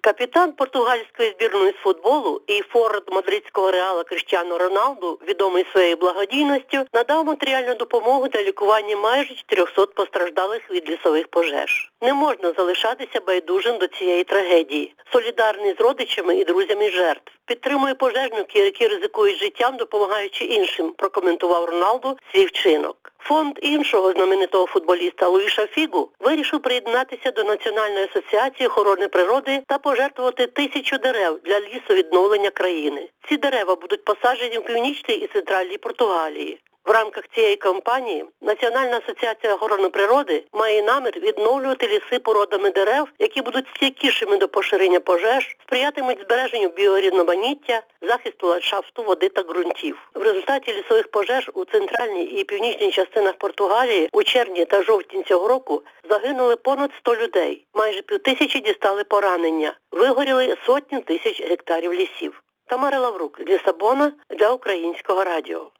Капітан португальської збірної з футболу і форвард мадридського Реала Кріштіану Роналду, відомий своєю благодійністю, надав матеріальну допомогу для лікування майже 400 постраждалих від лісових пожеж. Не можна залишатися байдужим до цієї трагедії. Солідарний з родичами і друзями жертв. Підтримує пожежників, які ризикують життям, допомагаючи іншим, прокоментував Роналду свій вчинок. Фонд іншого знаменитого футболіста Луїша Фігу вирішив приєднатися до Національної асоціації охорони природи та пожертвувати 1000 дерев для лісовідновлення країни. Ці дерева будуть посаджені в північній і центральній Португалії. В рамках цієї кампанії Національна асоціація охорони природи має намір відновлювати ліси породами дерев, які будуть стійкішими до поширення пожеж, сприятимуть збереженню біорізноманіття, захисту ландшафту, води та ґрунтів. В результаті лісових пожеж у центральній і північній частинах Португалії у червні та жовтні цього року загинули понад 100 людей. Майже 5000 дістали поранення. Вигоріли сотні тисяч гектарів лісів. Тамара Лаврук з Лісабона для Українського радіо.